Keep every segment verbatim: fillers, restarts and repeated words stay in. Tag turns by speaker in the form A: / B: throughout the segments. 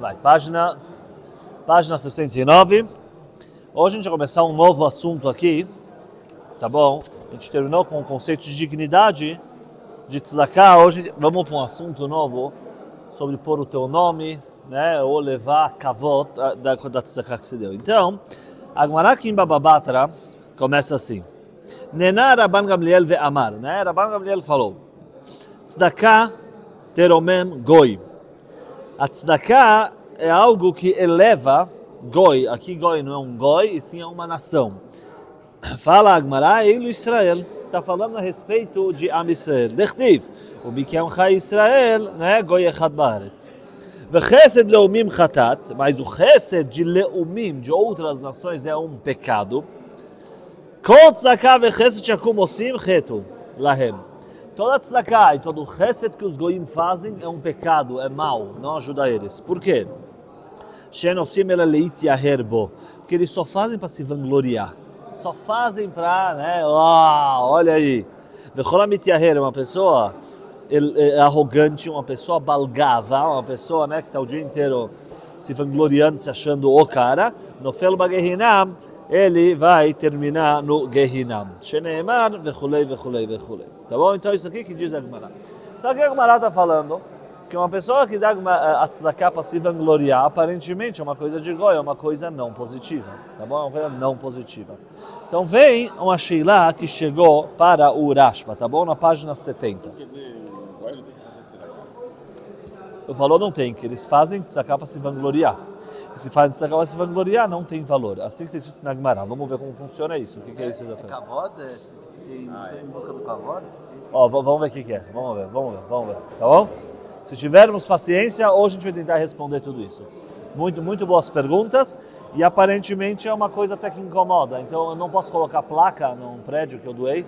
A: Vai, página, página sessenta e nove. Hoje a gente vai começar um novo assunto aqui, tá bom? A gente terminou com o conceito de dignidade, de tzedakah. Hoje vamos para um assunto novo sobre pôr o teu nome, né? Ou levar kavod da, da tzedakah que se deu. Então, a Gemara aqui em Baba Batra começa assim. Nená Rabban Gamliel ve'amar, né? Rabban Gamliel falou, tzedakah teromem goi. A tzedakah é algo que eleva goi. Aqui goi não é um goi, e sim é uma nação. Fala a Gemara, Eilu Israel. Está falando a respeito de Am Israel. Dechtiv, o Bikem Chai Israel, né? Goi echad baaretz. Vechesed leumim chatat, mas o chesed de leumim, de outras nações, é um pecado. Kol tzedakah vechesed shakum osim chetu lahem. Toda tzedakah e todo o chesed que os goim fazem é um pecado, é mal, não ajuda eles. Por quê? Porque eles só fazem para se vangloriar. Só fazem para, né, oh, olha aí. É uma pessoa é arrogante, uma pessoa balgava, uma pessoa, né, que está o dia inteiro se vangloriando, se achando o cara. No fel bagehinam, ele vai terminar no Gehinam. Sheneemar, vechulei, vechulei, vechulei. Tá bom? Então isso aqui que diz a Gemara. Então aqui a Gemara está falando que uma pessoa que dá a tzedakah para se vangloriar, aparentemente é uma coisa de goi, é uma coisa não positiva. Tá bom? É uma coisa não positiva. Então vem uma Sheila que chegou para o Rashba, tá bom? Na página setenta.
B: Quer dizer, o goi não tem que fazer tzedakah?
A: O valor não tem, que eles fazem tzedakah para se vangloriar. E se faz tzedakah para se vangloriar, não tem valor. Assim que tem escrito na Gemara. Vamos ver como funciona isso. O que, que é isso exatamente?
C: É kavod? Tem música do kavod?
A: Ó, vamos ver o que, que é. Vamos ver, vamos ver, vamos ver. Tá bom? Se tivermos paciência, hoje a gente vai tentar responder tudo isso. Muito, muito boas perguntas. E aparentemente é uma coisa até que incomoda. Então eu não posso colocar placa num prédio que eu doei.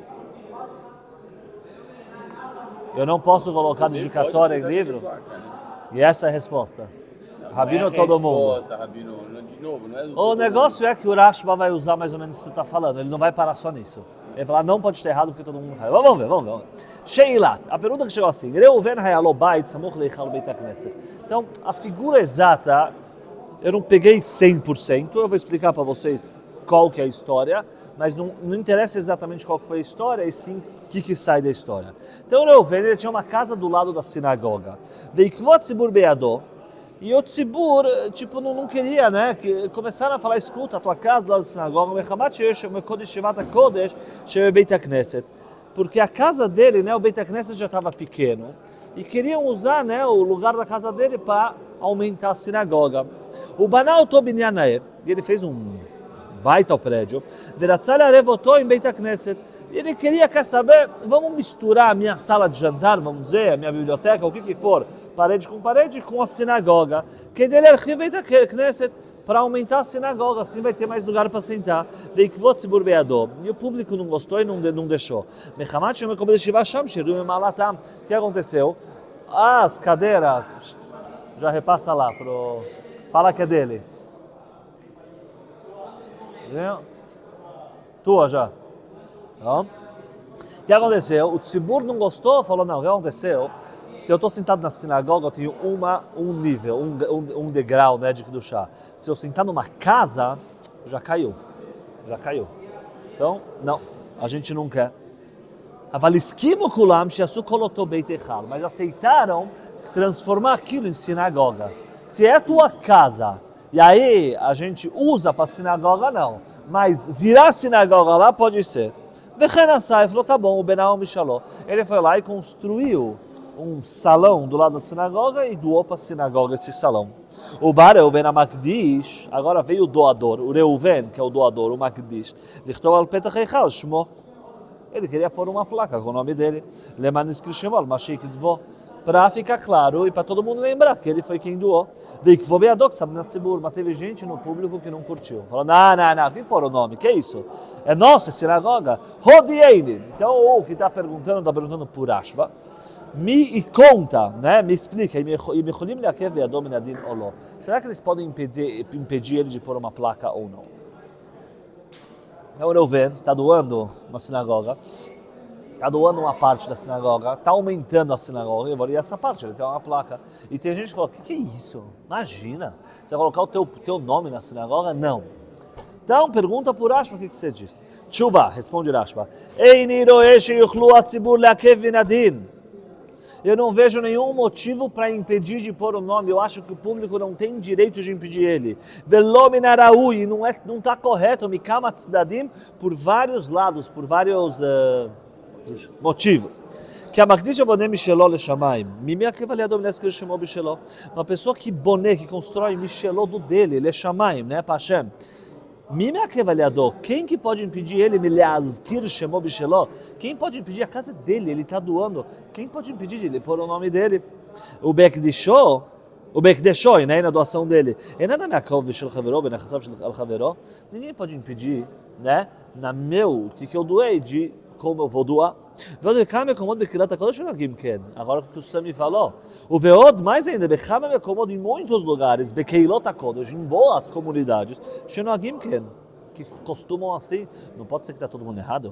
A: Eu não posso colocar dedicatória em livro.
B: Placa, né?
A: E essa é a resposta. Rabino
B: não é
A: todo mundo.
B: resposta, Rabino, de novo, não é do
A: O
B: todo
A: negócio
B: mundo.
A: é que o Rashba vai usar mais ou menos o que você está falando. Ele não vai parar só nisso. Ele vai falar, não pode estar errado porque todo mundo faz. Vamos ver, vamos ver. Vamos ver. Sheilat. A pergunta que chegou assim. Reuven hayalo bait samuch leichal beit hakneset. Então, a figura exata, eu não peguei cem por cento. Eu vou explicar para vocês qual que é a história. Mas não, não interessa exatamente qual que foi a história, e sim o que, que sai da história. Então, o Reuven, ele tinha uma casa do lado da sinagoga. Veikvot tzibur beadó. E o tzibur, tipo, não, não queria, né? Que começaram a falar, escuta, a tua casa lá da sinagoga, porque a casa dele, né, o Beit HaKnesset já estava pequeno, e queriam usar, né, o lugar da casa dele para aumentar a sinagoga. O Banal Tobinhanae, e ele fez um baita ao prédio, votou em Beit HaKnesset. E ele queria, quer saber, vamos misturar a minha sala de jantar, vamos dizer, a minha biblioteca, o que que for, parede com parede, com a sinagoga, que dele para aumentar a sinagoga, assim vai ter mais lugar para sentar. E o público não gostou e não, não deixou. O que aconteceu? As cadeiras, já repassa lá, pro, fala que é dele. Tua já. Então, o que aconteceu? O tzibur não gostou, falou, não, o que aconteceu? Se eu estou sentado na sinagoga, eu tenho uma, um nível, um, um, um degrau, né, de Kedushá. Se eu sentar numa casa, já caiu, já caiu. Então, não, a gente não quer. Mas aceitaram transformar aquilo em sinagoga. Se é a tua casa, e aí a gente usa para sinagoga, não. Mas virar sinagoga lá pode ser. Bechenassai falou, tá bom, o Benal Mishaló. Ele foi lá e construiu um salão do lado da sinagoga e doou para a sinagoga esse salão. O Bar Reuven Makdish, agora veio o doador, o Reuven, que é o doador, o Makdish. Lichtou al petach eichal shmo. Ele queria pôr uma placa com o nome dele. Leman Iskrishemol, Mashik Dvo. Para ficar claro e para todo mundo lembrar que ele foi quem doou. Mas teve gente no público que não curtiu. Falou, não, não, não, quem pôr o nome? Que é isso? É nossa, é sinagoga? Rodieine. Então o que está perguntando, está perguntando por Rashba. Me conta, né? Me explica. Será que eles podem impedir, impedir ele de pôr uma placa ou não? Então o Reuven está doando uma sinagoga. está doando uma parte da sinagoga, está aumentando a sinagoga, eu vou ler essa parte, ele quer uma placa. E tem gente que fala, o que, que é isso? Imagina, você vai colocar o teu, teu nome na sinagoga? Não. Então, pergunta por Rashba, o que, que você diz? Tshuva, responde Rashba. Eini roeh sheyuchlu hatzibur leakev vinadin. Eu não vejo nenhum motivo para impedir de pôr o nome. Eu acho que o público não tem direito de impedir ele. Velo min haraui, não é, não está correto. Mikama tzdadim, por vários lados, por vários uh, motivos. Que a Magdish boné Micheló le shamayim. Mimi akevaliador nescre chamou Micheló. Uma pessoa que boné, que constrói Micheló do dele, le shamayim, né, para Hashem. Mimi akevaliador. Quem que pode impedir ele? Mileazkir chamou Micheló. Quem pode impedir? A casa dele, ele está doando. Quem pode impedir de ele pôr o nome dele? O Bekdishó, o Bekdishó, né, na doação dele. E nada me acalma Michel Haveró, benachassav Shel Haveró. Ninguém pode impedir, né, na meu, que que eu doei, de como eu vou doar. Agora o que o Sami falou, o Veod mais ainda, em muitos lugares, em boas comunidades, que costumam assim, não pode ser que está todo mundo errado.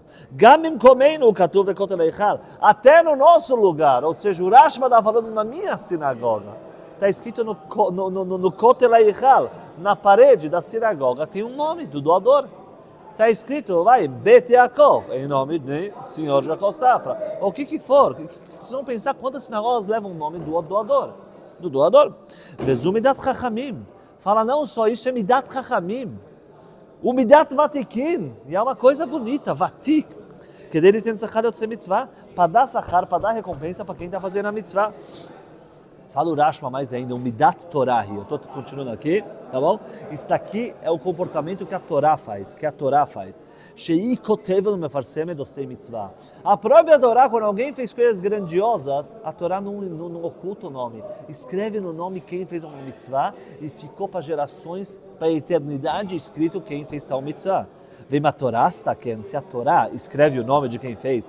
A: Até no nosso lugar, ou seja, o Rashba está falando na minha sinagoga, está escrito no, no, no, no Kotel Eichal, na parede da sinagoga, tem um nome do doador. Está escrito, vai, Bet Yaakov, em nome de Senhor Jacó Safra. Ou o que que for, vocês vão pensar quantas sinagogas levam o nome do doador. Do doador. Vezu Midat Chachamim. Fala, não só isso, é Midat Chachamim. O Midat Vatikin. E é uma coisa bonita, Vatik. Que dele tem Sachar Yotze Mitzvah, para dar Sachar, para dar recompensa para quem está fazendo a Mitzvah. Fala o Rashba mais ainda, um Midat Torahi. Eu estou continuando aqui, tá bom? Isso aqui é o comportamento que a Torá faz, que a Torá faz. Shei kotevel mefarsem edosei mitzvah. A própria Torá, quando alguém fez coisas grandiosas, a Torá não, não, não oculta o nome. Escreve no nome quem fez uma mitzvah e ficou para gerações, para a eternidade, escrito quem fez tal mitzvah. Vem a Torá, se a Torá escreve o nome de quem fez,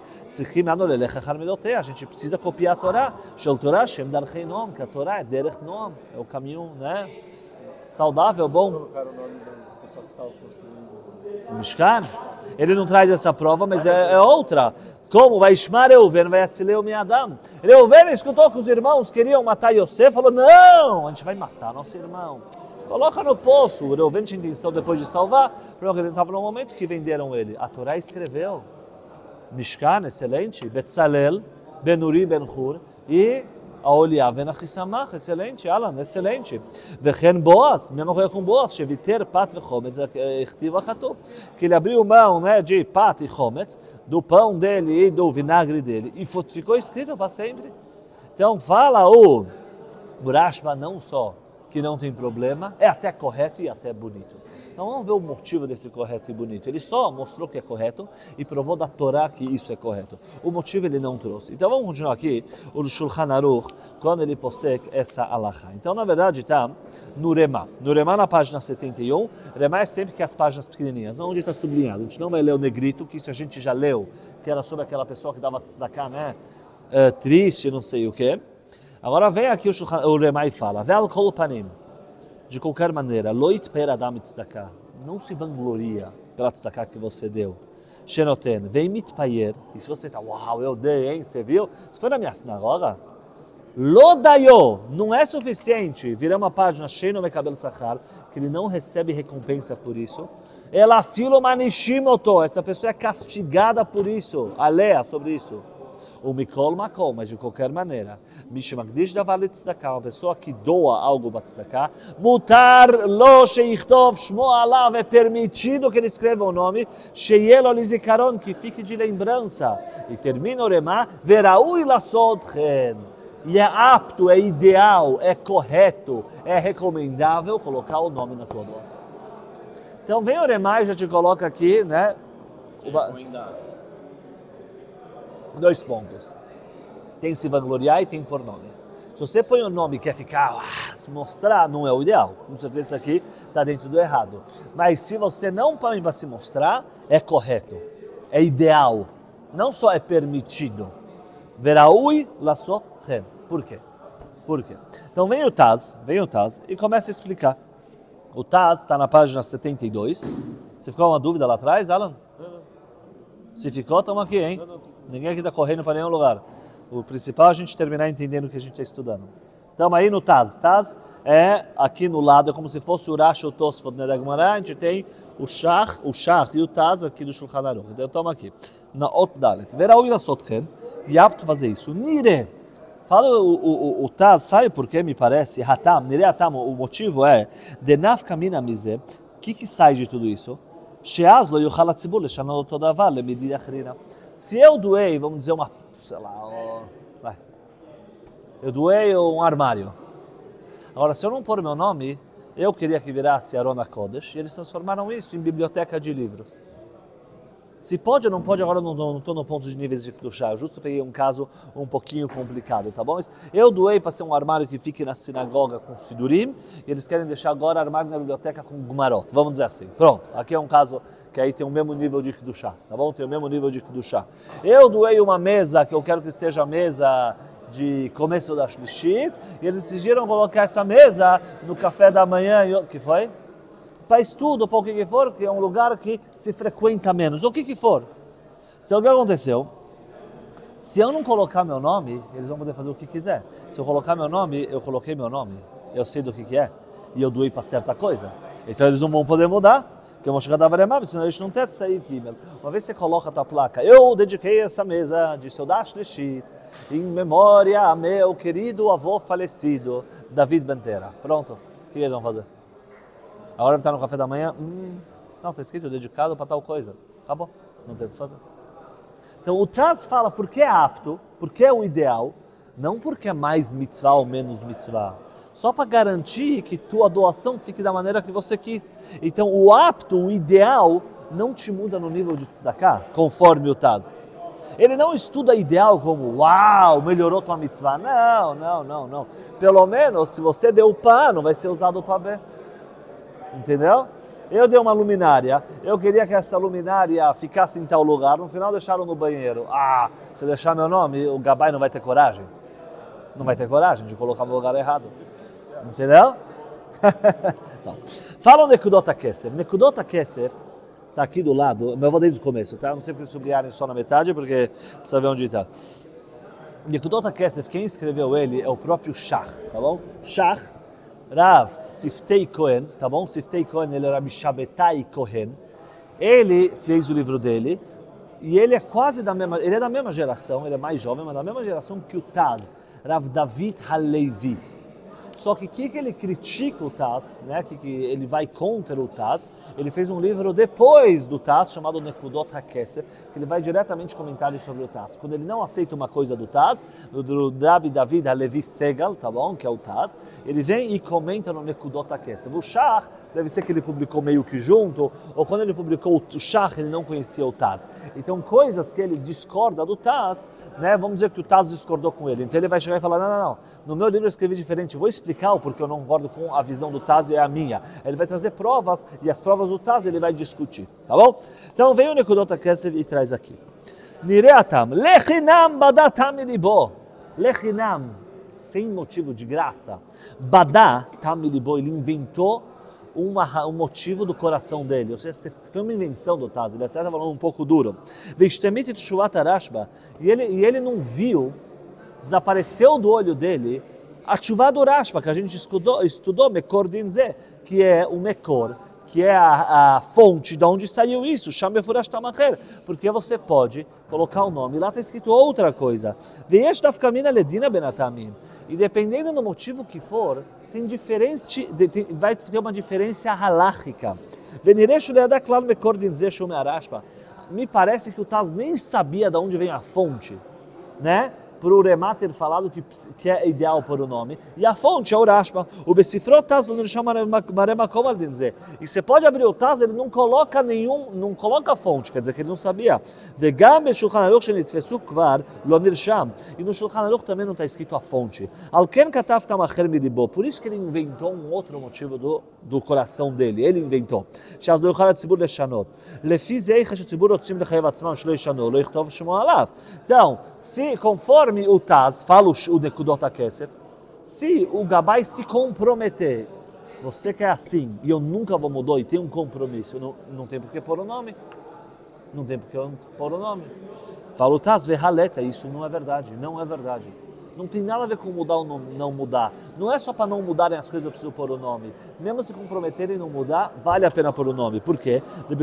A: a gente precisa copiar a Torá. Que a Torá é derech nom, é o caminho, né? Saudável, bom.
C: Colocaram o nome do pessoal que estava construindo
A: o Mishkan. Ele não traz essa prova, mas é, é outra. Como vai chamar Reuven, vai atzileu mi Adam. Reuven escutou que os irmãos queriam matar Yosef, falou, não, a gente vai matar nosso irmão. Coloca no poço. O Reuven tinha intenção depois de salvar, porque ele estava no momento que venderam ele. A Torá escreveu. Mishkan, excelente. Betzalel, Ben-Uri, Ben-Hur. E a Oliav, Ben-Achissamach, excelente. Alan, excelente. Vechen Boaz, mesma coisa com Boaz. Sheviter, Pat e Chometz, Echtiv Achatuf. Que ele abriu mão, né, de Pat e Chometz, do pão dele e do vinagre dele. E ficou escrito para sempre. Então fala o Rashba não só que não tem problema, é até correto e até bonito. Então vamos ver o motivo desse correto e bonito. Ele só mostrou que é correto e provou da Torá que isso é correto. O motivo ele não trouxe. Então vamos continuar aqui, o Shulchan Aruch, quando ele possui essa alahá. Então na verdade está no Remá. No Remá na página setenta e um, Remá é sempre que as páginas pequenininhas, onde está sublinhado. A gente não vai ler o negrito, que isso a gente já leu, que era sobre aquela pessoa que dava tzedakah, né? Uh, triste, não sei o quê. Agora vem aqui o, o Remá e fala, Ve'al kol panim, de qualquer maneira, loit per adam tzedakah, não se vangloria pela tzedakah que você deu. Shenoten, vem mitpayer, e se você está, uau, eu dei, hein, você viu? Se for na minha sinagoga, lodayo, não é suficiente, virar uma página cheia no Mekabel Sachar, que ele não recebe recompensa por isso. Ela filo manishimoto, essa pessoa é castigada por isso, alea sobre isso. O Mikol Makom, mas de qualquer maneira, Mishmagdish davar tzedakah, uma pessoa que doa algo para tzedakah, mutar lo sheichtov shmo alav, é permitido que ele escreva o nome, sheyelo lizikaron, que fique de lembrança. E termina o Remá, veraui lasod chen. E é apto, é ideal, é correto, é recomendável colocar o nome na tua doação. Então vem o Remá e já te coloca aqui, né?
B: Recomendável.
A: Dois pontos. Tem se vangloriar e tem por nome. Se você põe o nome e quer ficar, ah, se mostrar, não é o ideal. Com certeza isso aqui está dentro do errado. Mas se você não põe para se mostrar, é correto. É ideal. Não só é permitido. Veraui lasot chen. Por quê? Por quê? Então vem o Taz, vem o Taz e começa a explicar. O Taz está na página setenta e dois. Se ficou uma dúvida lá atrás, Alan? Se ficou, estamos aqui, hein? Ninguém aqui está correndo para nenhum lugar. O principal é a gente terminar entendendo o que a gente está estudando. Estamos aí no Taz. Taz é aqui no lado, é como se fosse o Rashi, o Tosfot, né, da Gemara. A gente tem o Shach, o Shach e o Taz aqui do Shulchan Aruch. Então, estamos aqui. Na Ot Dalet. Veraui la Sotchen. E apto fazer isso. Nire. Fala o, o, o, o Taz, sabe por que me parece? Hatam, Nire Hatam, o motivo é de Nafka Mina Mize. O que que sai de tudo isso? Sheaz lo yuchal hatzibur leshanot אותו דבר למדינה אחרינה. Se eu doei, vamos dizer uma, sei lá, ó, vai. Eu doei um armário. Agora, se eu não pôr meu nome, eu queria que virasse Arona Kodesh, e eles transformaram isso em biblioteca de livros. Se pode ou não pode, agora eu não estou no ponto de níveis de Kedushá, eu justo peguei um caso um pouquinho complicado, tá bom? Mas eu doei para ser um armário que fique na sinagoga com Sidurim, e eles querem deixar agora armário na biblioteca com Gumarot, vamos dizer assim. Pronto, aqui é um caso que aí tem o mesmo nível de Kedushá, tá bom? Tem o mesmo nível de Kedushá. Eu doei uma mesa que eu quero que seja a mesa de começo da Shlishit, e eles decidiram colocar essa mesa no café da manhã, que foi? Para estudo, para o que que for, que é um lugar que se frequenta menos, o que que for. Então o que aconteceu? Se eu não colocar meu nome, eles vão poder fazer o que quiser. Se eu colocar meu nome, eu coloquei meu nome, eu sei do que que é, e eu doei para certa coisa. Então eles não vão poder mudar, porque eu vou chegar da Varemab, senão eles não têm sair Gimel. Uma vez você coloca a tua placa, eu dediquei essa mesa de Seudash Leshit, em memória a meu querido avô falecido, David Bentera. Pronto, o que eles vão fazer? Agora está no café da manhã, hum, não, está escrito dedicado para tal coisa. Acabou, não tem o que fazer. Então o Taz fala porque é apto, porque é o ideal, não porque é mais mitzvah ou menos mitzvah. Só para garantir que tua doação fique da maneira que você quis. Então o apto, o ideal, não te muda no nível de tzedakah, conforme o Taz. Ele não estuda ideal como, uau, melhorou tua mitzvah. Não, não, não, não. Pelo menos, se você deu o pá, não vai ser usado o pá B. Entendeu? Eu dei uma luminária, eu queria que essa luminária ficasse em tal lugar, no final deixaram no banheiro. Ah, se eu deixar meu nome, o Gabai não vai ter coragem. Não vai ter coragem de colocar no lugar errado. Entendeu? Fala o Nekudot HaKesef. Nekudot HaKesef está aqui do lado, mas eu vou desde o começo, tá? Não sei porque sublinharem só na metade, porque precisa ver onde está. Nekudot HaKesef, quem escreveu ele é o próprio Shach, tá bom? Shach, Rav Siftei Cohen, tá bom? Siftei Cohen, ele era Mishabetai Cohen. Ele fez o livro dele e ele é quase da mesma, ele é da mesma geração, ele é mais jovem, mas da mesma geração que o Taz, Rav David Halevi. Só que o que, que ele critica o Taz, né? Que, que ele vai contra o Taz. Ele fez um livro depois do Taz, chamado Nekudot HaKesef, que ele vai diretamente comentar sobre o Taz. Quando ele não aceita uma coisa do Taz, do Rabbi David Halevi Segal, tá bom? Que é o Taz, ele vem e comenta no Nekudot HaKesef. O Shach, deve ser que ele publicou meio que junto, ou quando ele publicou o Shach, ele não conhecia o Taz. Então, coisas que ele discorda do Taz, né? Vamos dizer que o Taz discordou com ele. Então ele vai chegar e falar, não, não, não, no meu livro eu escrevi diferente, vou explicar o porquê eu não concordo com a visão do Taz e a minha. Ele vai trazer provas, e as provas do Taz ele vai discutir, tá bom? Então vem o Nekudot HaKesef e traz aqui. Nireatam, lechinam badatam libo. Lechinam, sem motivo de graça. Badá tam libo, ele inventou Uma, um motivo do coração dele, ou seja, foi uma invenção do Taz, ele até está falando um pouco duro. E ele, e ele não viu, desapareceu do olho dele, a Tshuvá do Rashba, que a gente estudou, estudou Mekor Dinze, que é o Mekor, que é a, a fonte de onde saiu isso, Shamefurash Tamacher, porque você pode colocar o nome, lá está escrito outra coisa. E dependendo do motivo que for, tem diferente, tem, vai ter uma diferença halakhica. Me parece que o Taz nem sabia de onde vem a fonte, né? Por o Remá ter falado que, que é ideal pôr o nome, e a fonte é o Rashba. O Besifrot Taz não chama Maremakom al dizer. E você pode abrir o Taz, ele não coloca nenhum, não coloca a fonte, quer dizer que ele não sabia. Vegam Shulchan Aruch shenitfesu kvar lo nirsham. E no Shulchan Aruch também não está escrito a fonte. Alken katav tamacher milibo. Por isso que ele inventou um outro motivo do, do coração dele. Ele inventou. Shaz lo yochal hatzibur leshanot. Lefi zeicha shetzibur rotzim lechayev atzmam shelo yishanu lo yichtov shemo alav. Então, se conforme o Taz, fala o Nekudot HaKesef, se o Gabai se comprometer, você que é assim, e eu nunca vou mudar e tem um compromisso, não, não tem por que pôr o nome, não tem por que pôr o nome. Falo, Taz, verhaleta, isso não é verdade, não é verdade. Não tem nada a ver com mudar ou não, não mudar. Não é só para não mudarem as coisas eu preciso pôr o nome. Mesmo se comprometerem em não mudar, vale a pena pôr o nome. Por quê?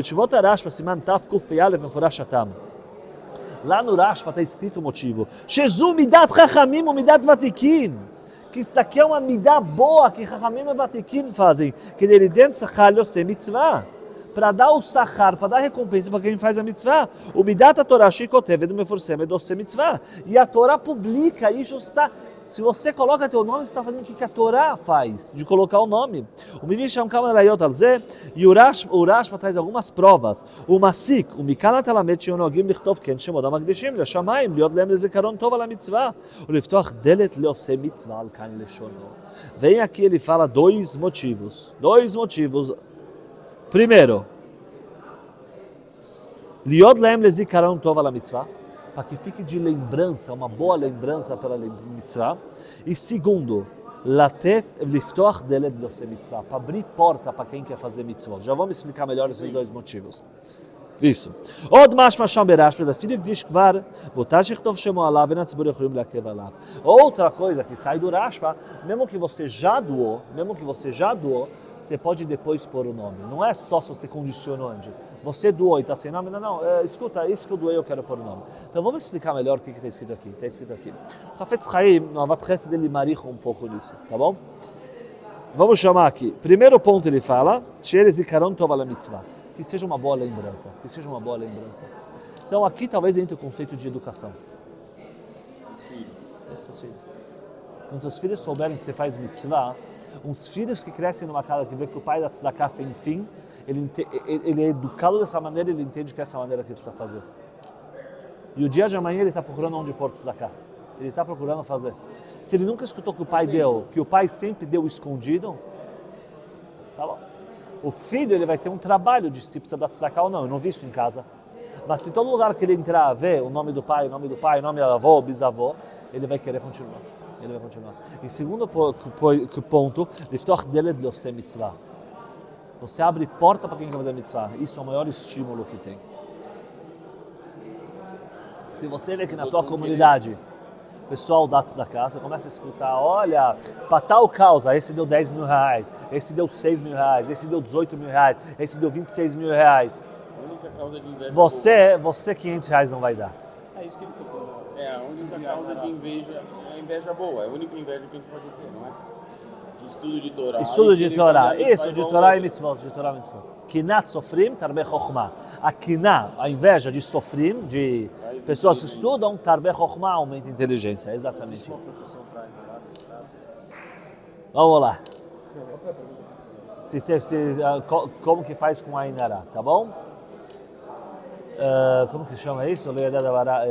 A: Lá no Rashba está escrito o motivo. Shezu midat chachamim u midat vatikim. Que isso daqui é uma midá boa que chachamim e vatikim fazem. Que ele den sachar yosem mitzvah. Para dar o sachar, para dar recompensa para quem faz a mitzvah. O midat a Torá shikotev do meforsem edosem mitzvah. E a Torá publica, isso está... Se você coloca teu nome, você está fazendo o que a Torá faz, de colocar o nome. O Mivisham Kamarayot Alze, e o Rashba traz algumas provas. O Masik, o Mikana Talamet Shionogim Lichtov Ken Shemodam Agdishim, Leshamaim, Liot Lem Lezekaron Tov Ala Mitzvah, o Liftoch Delet Leose Mitzvah Al Kan Leshono. Vem aqui, ele fala dois motivos. Dois motivos. Primeiro, Liot Lem Lezekaron Tov Ala Mitzvah, para que fique de lembrança, uma boa lembrança pela mitzvah. E segundo, latet liftoach delet lose mitzvah, para abrir porta para quem quer fazer mitzvah. Já vamos explicar melhor esses dois motivos. Isso. Od mashma sham berashva da filho diz que var botar shichtov shemo alav enatzbur yochim lakev alav. Outra coisa que sai do Rashba, mesmo que você já doou, mesmo que você já doou, você pode depois pôr o nome. Não é só se você condicionou antes. Você doou e está sem nome? Não, não. É, escuta, isso que eu doei eu quero pôr o nome. Então vamos explicar melhor o que está escrito aqui. Está escrito aqui. Hafetz Chaim, no Avat Chesed, ele maricha um pouco nisso, tá bom? Vamos chamar aqui. Primeiro ponto ele fala, She'er zikaron tov ala mitzvah. Que seja uma boa lembrança. Que seja uma boa lembrança. Então aqui talvez entre o conceito de educação.
B: Filho.
A: Esses seus filhos. Quando os filhos souberem que você faz mitzvah, uns filhos que crescem numa casa que vê que o pai da tzedakah sem fim, ele, ele é educado dessa maneira, ele entende que é essa maneira que ele precisa fazer. E o dia de amanhã ele está procurando onde pôr tzedakah. Ele está procurando fazer. Se ele nunca escutou que o pai deu, que o pai sempre deu escondido, tá bom. O filho ele vai ter um trabalho de se precisa dar tzedakah ou não. Eu não vi isso em casa. Mas se todo lugar que ele entrar, ver o nome do pai, o nome do pai, o nome da avó, o bisavô, ele vai querer continuar. Ele vai continuar. E segundo ponto, liftoch delet leoseh mitzvah. Você abre porta para quem quer fazer mitzvah. Isso é o maior estímulo que tem. Se você vê que na tua comunidade, o pessoal dá tzedakah, você começa a escutar, olha, para tal causa, esse deu dez mil reais, esse deu seis mil reais, esse deu dezoito mil reais, esse deu vinte e seis mil reais.
B: A única causa de inveja.
A: Você, você quinhentos reais não vai dar.
C: É isso que ele tocou.
B: É, a única causa de inveja é a inveja boa, é a única inveja que a gente pode ter, não é? De estudo de Torá.
A: Estudo de Torá, isso, de Torá e mitzvot, de Torá e mitzvot. Kinat sofrim, tarbe chokhmah. A kinat, a inveja de sofrim, de pessoas que estudam, tarbe chokhmah, aumenta a inteligência, exatamente.
C: Uma proteção para ignorar nesse caso.
A: Vamos lá. Se, te, se, uh, co, como que faz com a Inará, tá bom? Uh, como que se chama isso? Lo yedad avara,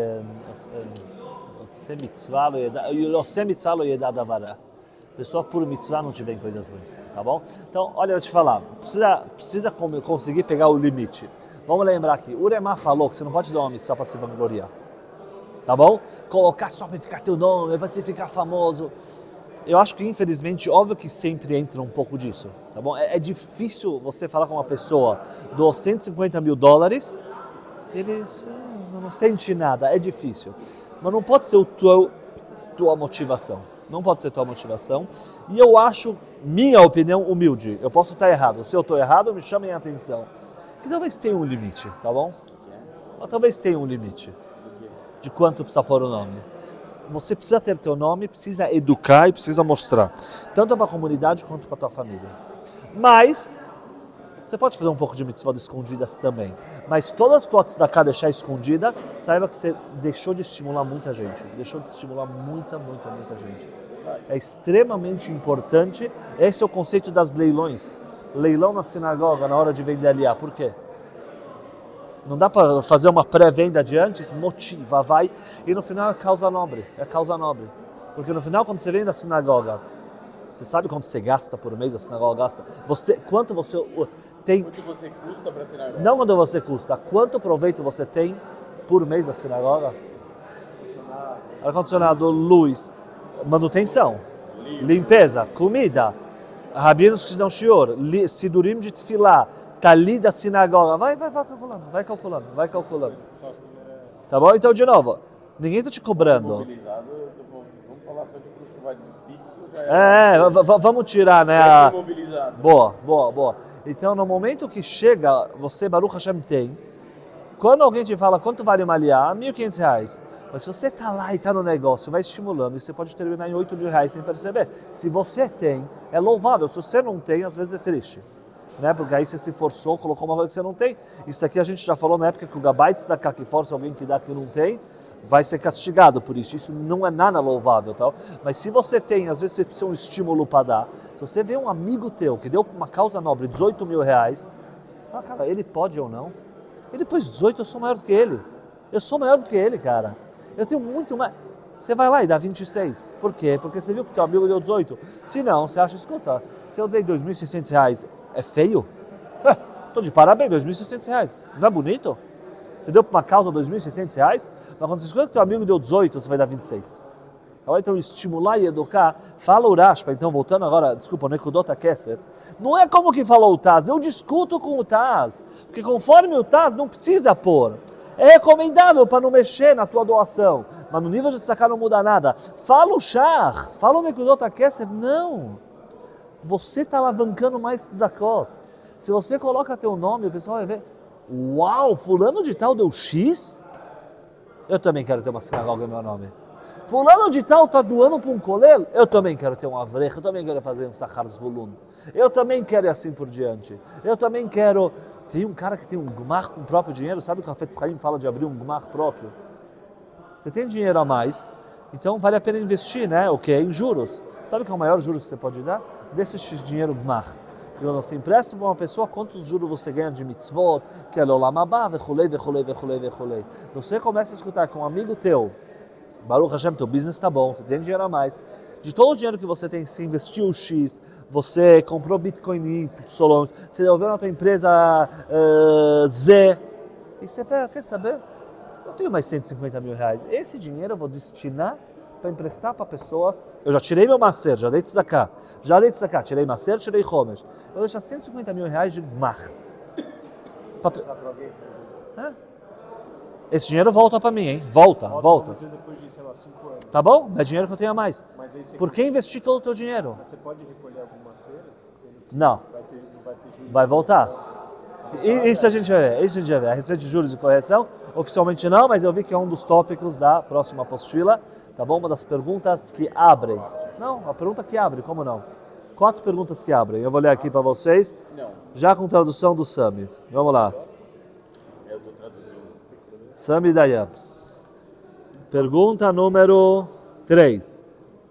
A: mitzvah, lo yedad avara. Pessoa por mitzvah não te vem coisas ruins, tá bom? Então, olha, eu vou te falar, precisa, precisa conseguir pegar o limite. Vamos lembrar aqui, o Uremá falou que você não pode fazer uma mitzvah para se vangloriar, tá bom? Colocar só para ficar teu nome, para você ficar famoso. Eu acho que, infelizmente, óbvio que sempre entra um pouco disso, tá bom? É, é difícil você falar com uma pessoa dos cento e cinquenta mil dólares, ele não sente nada, é difícil. Mas não pode ser a tua, tua motivação. Não pode ser tua motivação. E eu acho, minha opinião, humilde. Eu posso estar errado. Se eu estou errado, me chamem a atenção. Que talvez tenha um limite, tá bom? Ou talvez tenha um limite de quanto precisa pôr o nome. Você precisa ter teu nome, precisa educar e precisa mostrar. Tanto para a comunidade quanto para a tua família. Mas você pode fazer um pouco de mitzvot escondidas também. Mas todas as tuas tzedakah deixar escondida, saiba que você deixou de estimular muita gente. Deixou de estimular muita, muita, muita gente. É extremamente importante. Esse é o conceito das leilões. Leilão na sinagoga na hora de vender aliá. Por quê? Não dá para fazer uma pré-venda de antes? Motiva, vai. E no final é causa nobre. É causa nobre. Porque no final, quando você vem da sinagoga, você sabe quanto você gasta por mês, a sinagoga gasta? Você, quanto você tem...
B: Quanto você custa para a sinagoga?
A: Não quanto você custa, quanto proveito você tem por mês da sinagoga? Ar-condicionado, luz, manutenção, livro, limpeza, comida, rabinos que te dão shior, li, sidurim de tefilá, tali da sinagoga. Vai, vai, vai calculando, vai calculando, vai calculando. Tá bom? Então, de novo, ninguém tá te cobrando.
B: Imobilizado, eu tô falando, vamos falar só de custo vai fixo, já
A: É,
B: é.
A: v- v- vamos tirar, né?
B: Esquece
A: A...
B: imobilizado.
A: Boa, boa, boa. Então, no momento que chega, você, Baruch Hashem, tem. Quando alguém te fala quanto vale uma aliá, mil e quinhentos reais. Mas se você tá lá e tá no negócio, vai estimulando, e você pode terminar em oito mil reais sem perceber. Se você tem, é louvável. Se você não tem, às vezes é triste. Né? Porque aí você se forçou, colocou uma coisa que você não tem. Isso aqui a gente já falou na época que o Gabaites da cá que força alguém que dá que não tem, vai ser castigado por isso. Isso não é nada louvável, tal. Mas se você tem, às vezes você precisa um estímulo para dar. Se você vê um amigo teu que deu uma causa nobre dezoito mil reais, ah, cara, ele pode ou não? Ele pôs dezoito, eu sou maior do que ele. Eu sou maior do que ele, cara. Eu tenho muito mais. Você vai lá e dá vinte e seis. Por quê? Porque você viu que teu amigo deu dezoito. Se não, você acha, escuta, se eu dei dois mil e seiscentos reais, é feio? É, tô de parabéns, dois mil e seiscentos reais. Não é bonito? Você deu para uma causa dois mil e seiscentos reais, mas quando você escuta que teu amigo deu dezoito, você vai dar vinte e seis. Então, estimular e educar, fala o Rashba, então voltando agora, desculpa, no Nekudot HaKesef, não é como que falou o Taz, eu discuto com o Taz, porque conforme o Taz não precisa pôr, é recomendável para não mexer na tua doação, mas no nível de sacar não muda nada. Fala o Shach, fala o Nekudot HaKesef, não, você está alavancando mais tzedakot. Se você coloca teu nome, o pessoal vai ver, uau, fulano de tal deu X? Eu também quero ter uma sinagoga em meu nome. Fulano de tal está doando para um colel, eu também quero ter um avrecha, eu também quero fazer um sachar zvulun. Eu também quero ir assim por diante. Eu também quero... Tem um cara que tem um gmach com o próprio dinheiro, sabe que o Hafetz Chaim fala de abrir um gmach próprio? Você tem dinheiro a mais, então vale a pena investir, né? O que é em juros. Sabe que é o maior juros que você pode dar? Desse dinheiro gmach. Quando você empresta para uma pessoa, quantos juros você ganha de mitzvot, que é l'olam haba, vechulei, vechulei, vechulei, vechulei. Você começa a escutar que um amigo teu, Baruch Hashem, teu business está bom, você tem dinheiro a mais. De todo o dinheiro que você tem, você investiu o X, você comprou Bitcoin em Solons, você devolveu na tua empresa uh, Z, e você pega, quer saber? Eu tenho mais cento e cinquenta mil reais. Esse dinheiro eu vou destinar para emprestar para pessoas. Eu já tirei meu macer, já dei tzedakah, já dei tzedakah, tirei macer, tirei homesh. Eu vou deixar cento e cinquenta mil reais de gmach. Pra...
C: Passar para alguém, por exemplo.
A: É? Esse dinheiro volta para mim, hein? Volta, volta.
C: Volta. Vamos dizer depois de, sei lá, cinco anos.
A: Tá bom? É dinheiro que eu tenho a mais.
C: Mas aí você
A: Por que investir todo o teu dinheiro?
C: Mas você pode recolher alguma cera? Sendo que
A: Não.
C: Vai ter, não vai ter juros.
A: Vai voltar. E, isso a gente vai ver, isso a gente vai ver. A respeito de juros e correção, oficialmente não, mas eu vi que é um dos tópicos da próxima apostila, tá bom? Uma das perguntas que abrem. Não, a pergunta que abre, como não? Quatro perguntas que abrem. Eu vou ler aqui para vocês,
B: Não,
A: já com tradução do Sami. Vamos lá.
B: eu tô traduzindo.
A: Sami Dayan. Pergunta número três.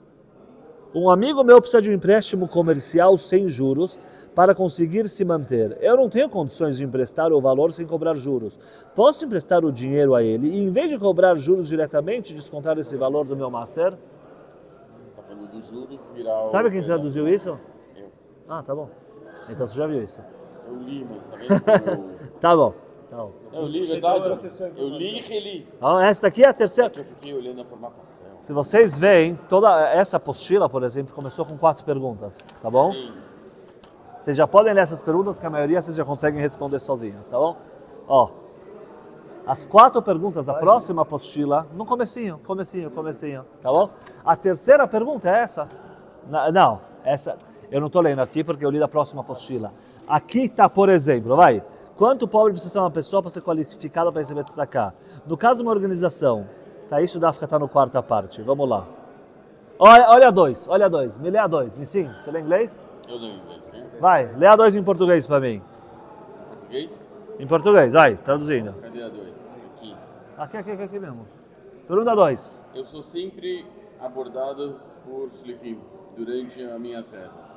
A: Um amigo meu precisa de um empréstimo comercial sem juros para conseguir se manter. Eu não tenho condições de emprestar o valor sem cobrar juros. Posso emprestar o dinheiro a ele e, em vez de cobrar juros diretamente, descontar esse valor do meu macer?
B: Você tá falando dos juros virar o...
A: Sabe quem traduziu isso?
B: Eu.
A: Ah, tá bom. Então você já viu isso.
B: Eu li, mas tá vendo? Eu,
A: Tá bom. Tá bom.
B: eu li,
C: Você
B: verdade.
C: deu acesso à
B: Eu li e reli.
A: Então, essa daqui é a terceira.
B: Eu fiquei olhando a formatação.
A: Se vocês veem, toda essa apostila, por exemplo, começou com quatro perguntas, tá bom?
B: Sim.
A: Vocês já podem ler essas perguntas, que a maioria vocês já conseguem responder sozinhos, tá bom? Ó, as quatro perguntas da próxima apostila, no comecinho, comecinho, comecinho, tá bom? A terceira pergunta é essa. Na- Não, essa eu não estou lendo aqui porque eu li da próxima apostila. Aqui está, por exemplo, vai. Quanto pobre precisa ser uma pessoa para ser qualificada para receber tzedakah? No caso de uma organização, tá, isso da África está no quarta parte, vamos lá. Olha, olha dois, olha dois, me lê a dois. Nissim, você lê inglês?
B: Eu leio inglês, né?
A: Vai, lê a dois em português para mim.
B: Português?
A: Em português, vai, traduzindo.
B: Cadê a dois? Aqui.
A: Aqui, aqui, aqui, aqui mesmo. Pergunta dois.
B: Eu sou sempre abordado por shlichim durante as minhas rezas.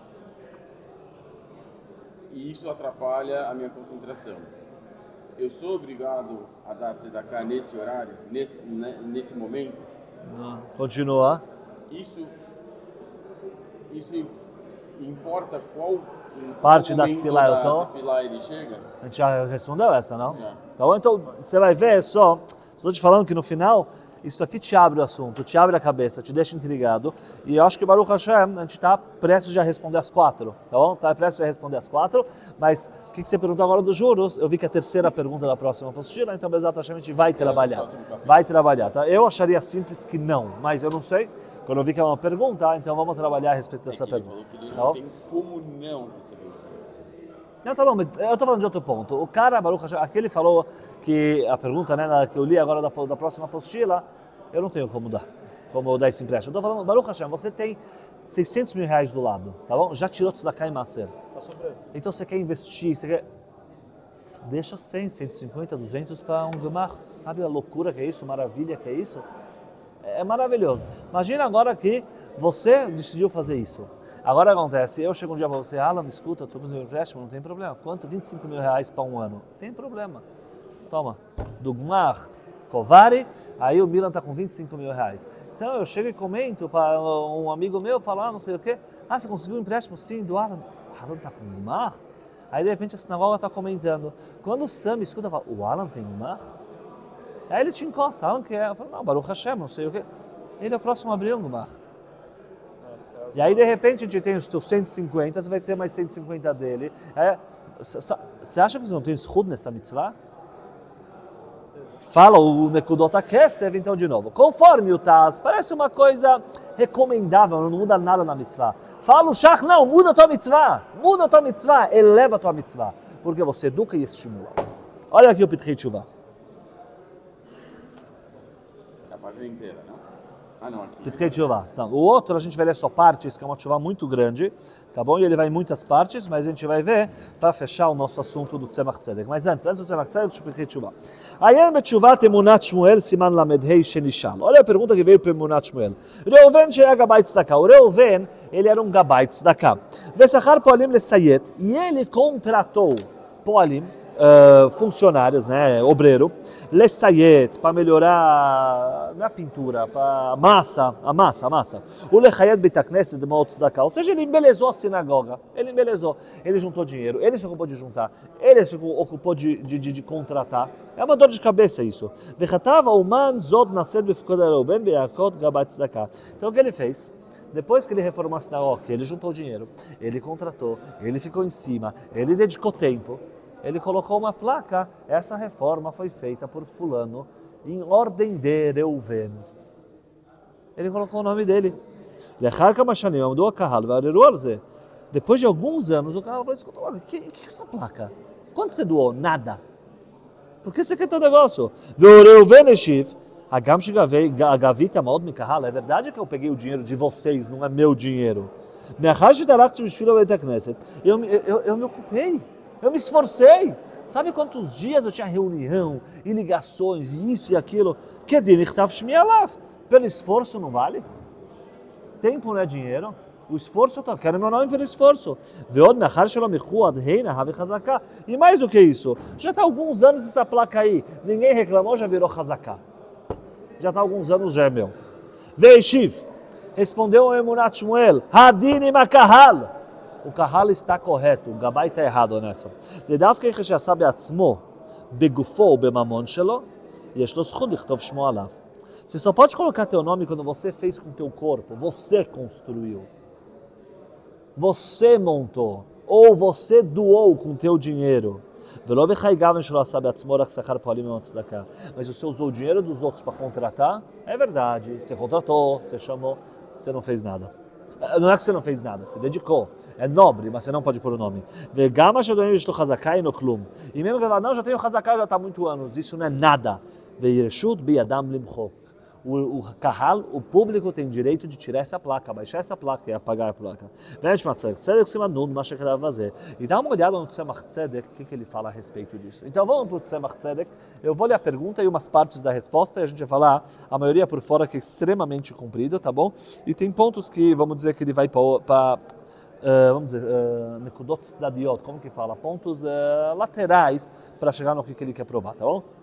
B: E isso atrapalha a minha concentração. Eu sou obrigado a dar tzedakah nesse horário, nesse, né, nesse momento?
A: Continua.
B: Isso, isso importa qual, em
A: Parte
B: qual
A: da
B: momento
A: tefilá eu
B: da
A: tô?
B: tefilá ele chega?
A: A gente já respondeu essa, não?
B: Já.
A: Tá bom? Então, você vai ver só, estou te falando que no final, isso aqui te abre o assunto, te abre a cabeça, te deixa intrigado. E eu acho que Baruch Hashem, a gente está prestes a responder as quatro, tá bom? Está prestes a responder as quatro, mas o que, que você perguntou agora dos juros? Eu vi que a terceira pergunta da próxima apostila, então Bezat Hashem a gente vai trabalhar. Vai trabalhar, tá? Eu acharia simples que não, mas eu não sei. Quando eu vi que é uma pergunta, então vamos trabalhar a respeito dessa
B: É que ele
A: pergunta.
B: falou que ele
A: Tá
B: não
A: bom?
B: tem como não receber o juro.
A: Não, tá bom, mas eu tô falando de outro ponto. O cara, Baruch Hashem, aquele falou que a pergunta, né, que eu li agora da, da próxima apostila, eu não tenho como dar, como dar esse empréstimo. Eu tô falando, Baruch Hashem, você tem seiscentos mil reais do lado, tá bom? Já tirou tzedakah e maser.
C: Tá sobrando.
A: Então você quer investir, você quer... Deixa cem, cento e cinquenta, duzentos para um gemar. Sabe a loucura que é isso, maravilha que é isso? É maravilhoso. Imagina agora que você decidiu fazer isso. Agora acontece, eu chego um dia para você, Alan, escuta, estou fazendo empréstimo, não tem problema. Quanto? vinte e cinco mil reais para um ano. Tem problema. Toma. Do Gmar, Kovari, aí o Milan está com vinte e cinco mil reais. Então eu chego e comento para um amigo meu, falo, ah, não sei o quê. Ah, você conseguiu um empréstimo? Sim, do Alan. O Alan está com Gmar? Aí de repente a sinagoga está comentando. Quando o Sam escuta, fala, o Alan tem Gmar? Aí ele te encosta, Alan que é? Eu falo, não, Baruch Hashem, não sei o quê. Ele é o próximo a abrir um Gmar. E aí, de repente, a gente tem os teus cento e cinquenta, você vai ter mais cento e cinquenta dele. Você acha que você não tem escudo nessa mitzvah? Fala o Nekudot HaKesef, então, de novo. Conforme o Taz, parece uma coisa recomendável, não muda nada na mitzvah. Fala o Shach, não, muda a tua mitzvah. Muda a tua mitzvah, eleva a tua mitzvah. Porque você educa e estimula. Olha aqui o Pitrei Teshuvah.
B: A página inteira, não? Ah, não, aqui.
A: Pitrei Teshuvah. Então, o outro a gente vai ler só partes, que é uma teshuvah muito grande, tá bom? E ele vai em muitas partes, mas a gente vai ver para fechar o nosso assunto do Tzemach Tzedek. Mas antes, antes do Tzemach Tzedek, o Pitrei Teshuvah. Ayem beteshuvat emunat Shmuel siman lamedhei shenishal. Olha a pergunta que veio para emunat Shmuel. Reuven she'era gabay tzedakah. O Reuven, ele era um gabay tzedakah. Vesachar poalim lesayet. E ele contratou poalim, Uh, funcionários, né, obreiro, lesayet, para melhorar na pintura, para massa, a massa, a massa. O lechayet betakneset de motos da cal. Ou seja, ele embelezou a sinagoga, ele embelezou, ele juntou dinheiro, ele se ocupou de juntar, ele se ocupou de, de, de, de contratar. É uma dor de cabeça isso. Vechatava o man zod nascer befukod Reuben beakot gabat tzedakah. Então o que ele fez? Depois que ele reformou a sinagoga, ele juntou dinheiro, ele contratou, ele ficou em cima, ele dedicou tempo. Ele colocou uma placa, essa reforma foi feita por fulano, em ordem de Reuven. Ele colocou o nome dele. Depois de alguns anos, o cara falou, escuta, o que, que é essa placa? Quanto você doou? Nada. Por que você quer teu negócio? É verdade que eu peguei o dinheiro de vocês, não é meu dinheiro. Eu, eu, eu me ocupei. Eu me esforcei. Sabe quantos dias eu tinha reunião e ligações e isso e aquilo? Que pelo esforço não vale? Tempo não é dinheiro. O esforço, eu quero meu nome pelo esforço. E mais do que isso, já está há alguns anos essa placa aí. Ninguém reclamou, já virou Hazaká. Já está há alguns anos, já é meu. Veishiv. Respondeu o Emunat Shmuel. Hadini makahal. O Kahal está correto, o Gabay está errado nessa. לדווקא איך שעשה בעצמו, בגופו ובממון שלו, יש לו זכות לכתוב שמו עליו. Você só pode colocar teu nome quando você fez com teu corpo, você construiu, você montou, ou você doou com teu dinheiro. ולא בחי גוון שלא עשה בעצמו רק שכר פועלים מאוד צדקה. Mas você usou o dinheiro dos outros para contratar? É verdade, você contratou, você chamou, você não fez nada. Não é que você não fez nada, você dedicou. É nobre, mas você não pode pôr o nome. E mesmo que ele fala, não, já tenho Hazaká, já está há muitos anos. Isso não é nada. O, o Kahal, o público tem direito de tirar essa placa, baixar essa placa e apagar a placa. E dá uma olhada no Tzemach Tzedek, o que, que ele fala a respeito disso. Então vamos para o Tzemach Tzedek, eu vou ler a pergunta e umas partes da resposta e a gente vai falar a maioria por fora que é extremamente comprido, tá bom? E tem pontos que, vamos dizer que ele vai para... Uh, vamos dizer, Nekudot Tzedadiot, como que fala? Pontos uh, laterais para chegar no que, que ele quer provar, tá bom?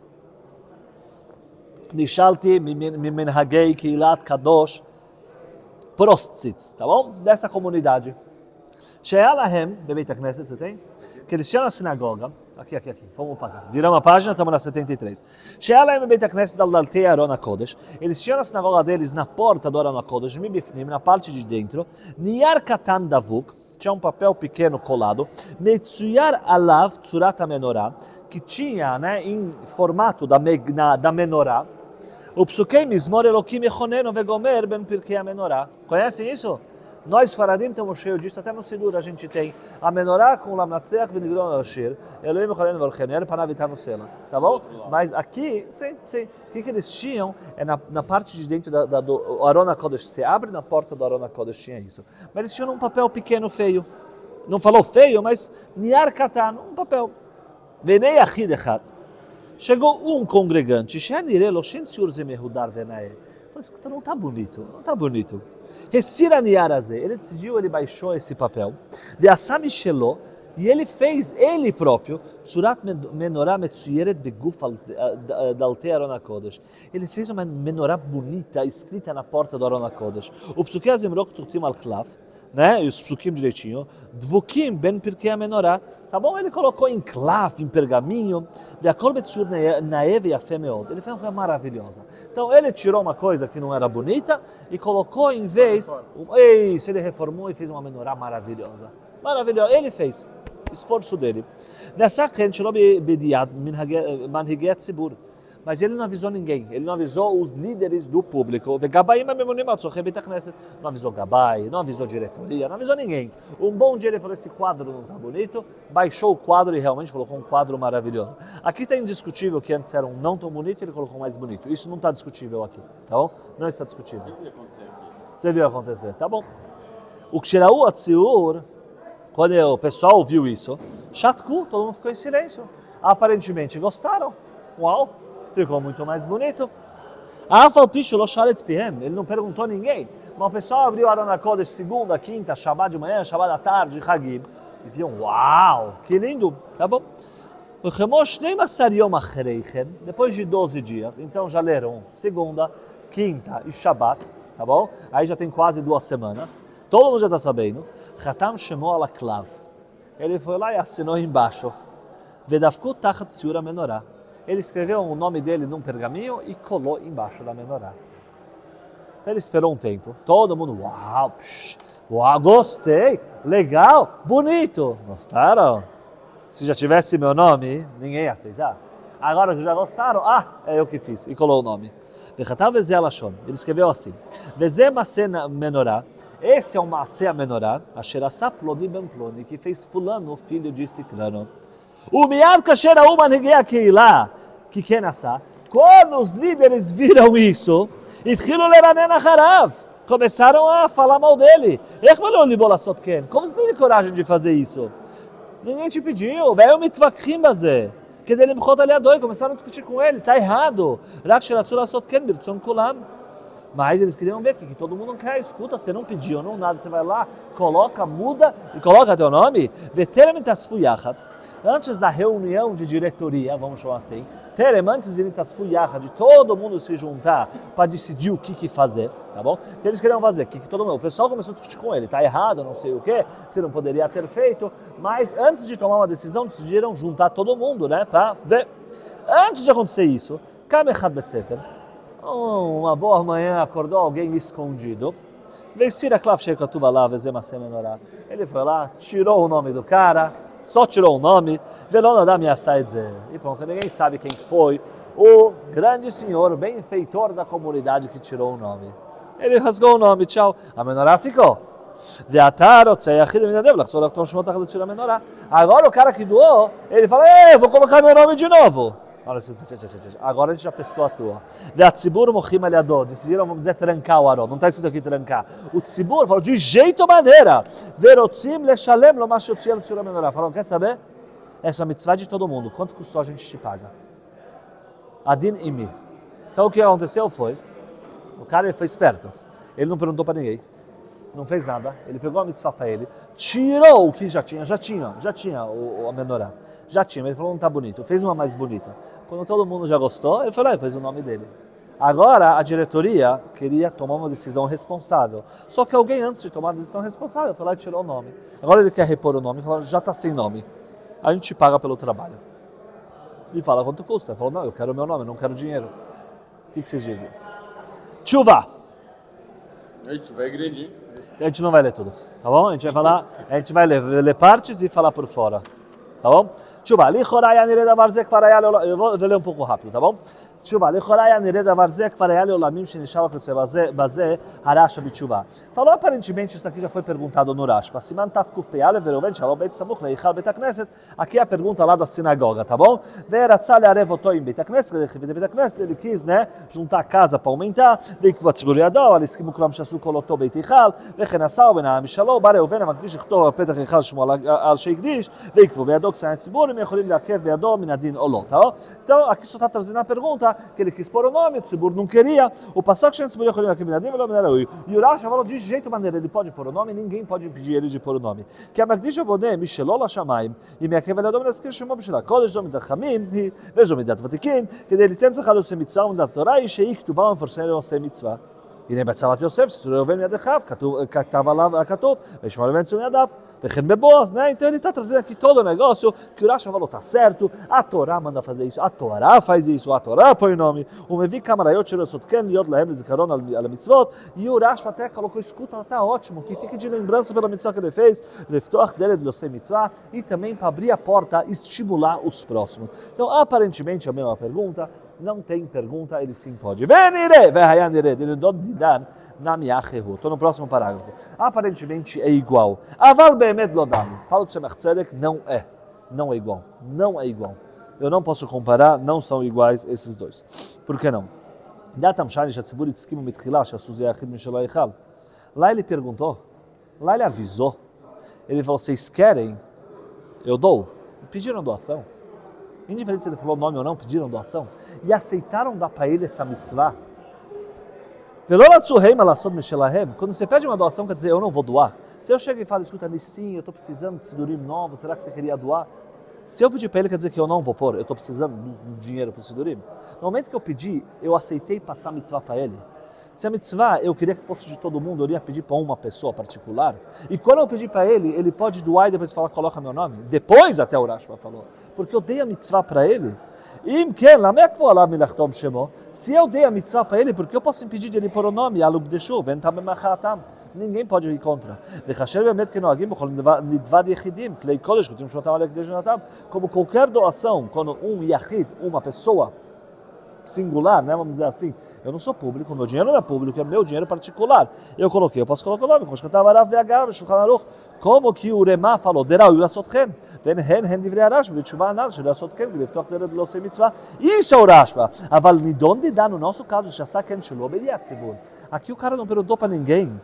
A: Nishalti mimenhagei Keilat Kadosh Prostzitz, tá bom? Dessa comunidade. She'aya lahem, bebeit knesset, você tem? Que eles tinham na sinagoga, aqui, aqui, aqui, vamos para cá, viramos a página, estamos na setenta e três. She'aya lahem bebeit knesset al-daltei Aron HaKodesh, eles tinham na sinagoga deles, na porta do Aron HaKodesh, mibifnim, na parte de dentro, niyar katan davuk, tinha um papel pequeno colado, metzuyar alav tzurat menorá, que tinha, né, em formato da, na, da menorá, o psukei mizmor elokim echonenu vegomer ben pirkei menorá. Conhecem isso? Nós, faradim, estamos cheios disso, até no Sidur a gente tem a menorá com o lamnatzeach benigron al-shir, Elohim echonenu velchenu, er panav itam sela, tá bom? Mas aqui, sim, sim, o que, que eles tinham é na, na parte de dentro da, da, do Aron HaKodesh, você abre na porta do Aron HaKodesh, tinha isso. Mas eles tinham um papel pequeno, feio. Não falou feio, mas niar katan, um papel. Venei achid echad. Chegou um congregante, Shenirelo, Shen Tziur Zemehudar Venae. Falei, escuta, não está bonito, não está bonito. Resira niaraze, ele decidiu, ele baixou esse papel, de Asami Shelo, e ele fez, ele próprio, Tzurat Menorá Metzuyeret Beguf Daltei Aron HaKodesh. Ele fez uma menorá bonita, escrita na porta do Aron HaKodesh. O Psukei Azimrok Turtim Al-Klav, né? E os psukim direitinho, Dvukim ben Pirkei menorá, tá bom? Ele colocou em clav, em pergaminho, Ve'akol betzur naev yafé meod. Ele fez uma coisa maravilhosa. Então ele tirou uma coisa que não era bonita e colocou em vez, um, isso, ele reformou e fez uma menorá maravilhosa. Maravilhosa, ele fez, esforço dele. Ve'asakhen shelo bediad manhigei hatzibur. Mas ele não avisou ninguém, ele não avisou os líderes do público. Não avisou Gabai, não avisou diretoria, não avisou ninguém. Um bom dia ele falou, esse quadro não está bonito, baixou o quadro e realmente colocou um quadro maravilhoso. Aqui está indiscutível que antes era um não tão bonito, ele colocou mais bonito. Isso não está discutível aqui, tá bom? Não está discutível. Você viu acontecer, tá bom? O Kshiraú Atziur, quando o pessoal ouviu isso, Shatku, todo mundo ficou em silêncio. Aparentemente gostaram. Uau! Ficou muito mais bonito. Ele não perguntou a ninguém. Mas o pessoal abriu o Aron HaKodesh segunda, quinta, Shabbat de manhã, Shabbat à tarde, Hagim. E viam, uau, que lindo, tá bom? Depois de doze dias, então já leram segunda, quinta e Shabbat, tá bom? Aí já tem quase duas semanas. Todo mundo já está sabendo. Chatam Shemo ala Klav. Ele foi lá e assinou embaixo. Vedavku tachat tziur menorá. Ele escreveu o nome dele num pergaminho e colou embaixo da menorá. Então ele esperou um tempo. Todo mundo, uau, psh, uau, gostei, legal, bonito. Gostaram? Se já tivesse meu nome, ninguém ia aceitar. Agora que já gostaram, ah, é eu que fiz. E colou o nome. Ele escreveu assim. Menorá. Esse é o Maaseh Menorá, Asherasá Ploni Ben Ploni, que fez fulano, filho de Ciclano. O Miad Kasher Uma Niguei Akeilah, que quem nasceu? Quando os líderes viram isso, começaram a falar mal dele. Como você teve coragem de fazer isso? Ninguém te pediu. Começaram a discutir com ele. Está errado. Mas eles queriam ver que, que todo mundo quer, escuta, você não pediu, não nada, você vai lá, coloca, muda e coloca teu nome. Antes da reunião de diretoria, vamos chamar assim, terem antes de de todo mundo se juntar para decidir o que, que fazer, tá bom? Então eles queriam fazer, que, que todo mundo, o pessoal começou a discutir com ele, tá errado, não sei o que, você não poderia ter feito, mas antes de tomar uma decisão, decidiram juntar todo mundo, né, para ver. Antes de acontecer isso, Kamechad Beseter, uma boa manhã, acordou alguém escondido, ele foi lá, tirou o nome do cara, só tirou o nome, e pronto, ninguém sabe quem foi o grande senhor, o benfeitor da comunidade que tirou o nome. Ele rasgou o nome, tchau, a menorá ficou. Agora o cara que doou, ele fala, ei, vou colocar meu nome de novo. Agora a gente já pescou a tua. Decidiram, vamos dizer, trancar o Aron. Não está escrito aqui trancar. O Tzibur falou, de jeito maneira. Falaram, quer saber? Essa mitzvah é de todo mundo. Quanto custou a gente te paga? Adin imi. Então o que aconteceu foi, o cara ele foi esperto. Ele não perguntou para ninguém. Não fez nada. Ele pegou a mitzvah para ele, tirou o que já tinha, já tinha, já tinha o, o a menorá. Já tinha, ele falou, não está bonito. Fez uma mais bonita. Quando todo mundo já gostou, ele falou, ah, pôs o nome dele. Agora, a diretoria queria tomar uma decisão responsável. Só que alguém, antes de tomar a decisão responsável, foi lá e tirou o nome. Agora ele quer repor o nome e falou, já está sem nome. A gente paga pelo trabalho. E fala quanto custa. Ele falou, não, eu quero o meu nome, eu não quero dinheiro. O que, que vocês dizem? Tchuvá.
B: A gente vai grande, hein?
A: A gente não vai ler tudo, tá bom? A gente vai falar, a gente vai ler, ler partes e falar por fora. Tá bom? Tchuvá. Eu vou ler um pouco rápido, tá bom? תשובה, לכאורה היה נראה דבר זה, כבר היה לעולמים שנשאר הקוצה בזה, בזה הרשב"א בתשובה. Falou, aparentemente, isso aqui já foi perguntado no Rashba. Siman Tafkuf-Peyale, Vereuven, Shalom Beit Samuch, Leichal Beit HaKnesset. Aqui é a pergunta lá da sinagoga, tá bom? ורצה לערב אותו עם בית הכנסת, לרכיב את בית הכנסת, ele quis, né, juntar a casa para aumentar, ועקבו הציבור ידעו, על הסכימו כולם שעשו כל אותו בית היכל, וכן עשהו בין העם משלו, בא ראובן המקדיש לכתוב על פתח היכל שמו על שהקדיש, ועקבו בידו כסעין הציבור, הם יכולים לעכב בידו מן הדין או לא, tá bom? Então, aqui só está trazendo a pergunta, que ele quis pôr o nome, o tzibur não queria, o passar que o tzibur ia colher aqui minadim, e o Rashi falou de jeito maneiro, ele pode pôr o nome, ninguém pode impedir ele de pôr o nome. Que a Magdish Abodé, Micheló la Shamaim, e me aqui vai dar o nome das que chamou Michelá, Kodesh Zomidat Chamim, Vezomidat Vatikin, que ele tem essa halus mitzvah, um da Torá, e sheik tu vão forçar o sem mitzvah. הנה בצוות יוסף, שסורי ראובן מיד אחיו, כתב עליו הכתוב, וישמעאל בן צור מידיו, וכן בבועז, né? Então ele está trazendo aqui todo o negócio que o Rashi falou, tá certo, a Torá manda fazer isso, a Torá faz isso, a Torá põe o nome, o מביא כמה ראיות שלא סותקן להיות להם לזיכרון על המצוות, e o Rashi até colocou, escuta, tá ótimo, que fique de lembrança pela mitzvah que ele fez, לפתוח דלת לעושי מצווה, e também para abrir a porta, estimular os próximos. Então, aparentemente, a mesma pergunta, não tem pergunta, ele sim pode. Venire, vehayanire, ele não didan na miachehu. Estou no próximo parágrafo. Aparentemente é igual. Aval be'emet lodam. Fala do Tzemach Tzedek, não é. Não é igual. Não é igual. Eu não posso comparar, não são iguais esses dois. Por que não? Datam shani shatzibur itzkimu mitchila shasu ze yachid mishelo eichal. Lá ele perguntou, lá ele avisou. Ele falou, vocês querem? Eu dou. Pediram doação. Indiferente se ele falou o nome ou não, pediram doação. E aceitaram dar para ele essa mitzvah. Quando você pede uma doação, quer dizer, eu não vou doar. Se eu chego e falo, escuta, sim, eu estou precisando de sidurim novo, será que você queria doar? Se eu pedir para ele, quer dizer que eu não vou pôr, eu estou precisando do dinheiro para o sidurim. No momento que eu pedi, eu aceitei passar a mitzvah para ele. Se a mitzvah eu queria que fosse de todo mundo, eu ia pedir para uma pessoa particular. E quando eu pedi para ele, ele pode doar e depois falar, coloca meu nome. Depois até o Rashba falou. Porque eu dei a mitzvah para ele. Se eu dei a mitzvah para ele, porque eu posso impedir de ele pôr o nome? Ninguém pode ir contra. Como qualquer doação, quando um yachid, uma pessoa, singular, né? Vamos dizer assim, eu não sou público, meu dinheiro não é público, é meu dinheiro particular. Eu coloquei, eu posso colocar o nome, como que o Remá falou, isso é o Rashba. Aqui o cara não perguntou para ninguém.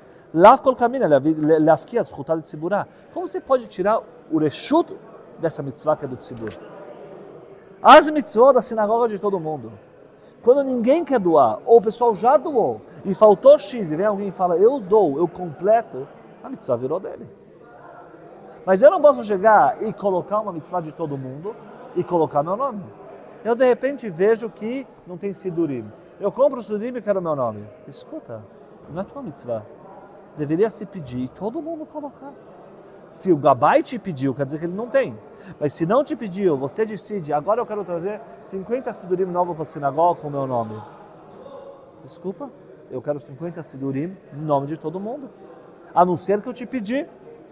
A: Como você pode tirar o reshut dessa mitzvah que é do tzibur? As mitzvot da sinagoga de todo mundo. Quando ninguém quer doar, ou o pessoal já doou, e faltou X, e vem alguém e fala, eu dou, eu completo, a mitzvah virou dele. Mas eu não posso chegar e colocar uma mitzvah de todo mundo, e colocar meu nome. Eu, de repente, vejo que não tem sidurim. Eu compro o sidurim e quero meu nome. Escuta, não é tua mitzvah. Deveria se pedir e todo mundo colocar. Se o Gabai te pediu, quer dizer que ele não tem. Mas se não te pediu, você decide, agora eu quero trazer cinquenta sidurim novos para a sinagoga com o meu nome. Desculpa, eu quero cinquenta sidurim em nome de todo mundo. A não ser que eu te pedi.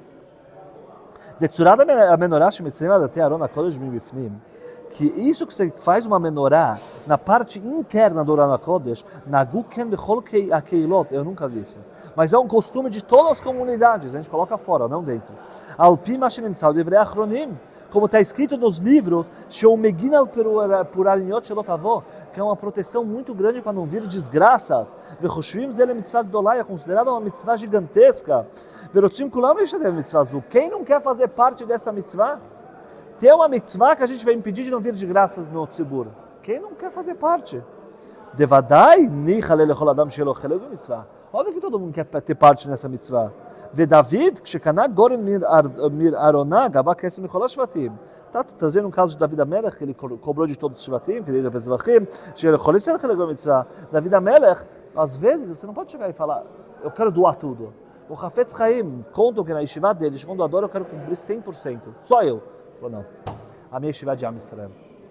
A: Que isso que você faz uma menorá na parte interna do Arona Kodesh, na Guken Bechol Keilot, eu nunca vi isso. Mas é um costume de todas as comunidades, a gente coloca fora, não dentro. Alpi Mashinim Tzal Devrei Achronim, como está escrito nos livros, Sheu Meginal por Ariniot Shelotavó, que é uma proteção muito grande para não vir desgraças. Vechoshvim Zele Mitzvah Gdolá, é considerada uma mitzvah gigantesca. Verotzim Kulam Yeshadev Mitzvah Zu. Quem não quer fazer parte dessa mitzvah? Tem uma mitzvah que a gente vai impedir de não vir de graças no tzibur. Quem não quer fazer parte? Devadai, Óbvio que todo mundo quer ter parte nessa mitzvah. Vê David, que shekana goren mir ar- mir aroná, gabá kesse michol shvatim. Tá trazendo um caso de David Amelech, que ele co- cobrou de todos os shvatim, que ele deu Zvachim, ele choleceu que ele ganhou mitzvah. David Amelech, às vezes, você não pode chegar e falar, eu quero doar tudo. O Hafetz Chaim conta que na yeshiva dele, quando adora, eu quero cumprir cem por cento. Só eu. Ou não. A minha yeshiva é de Am Yisrael.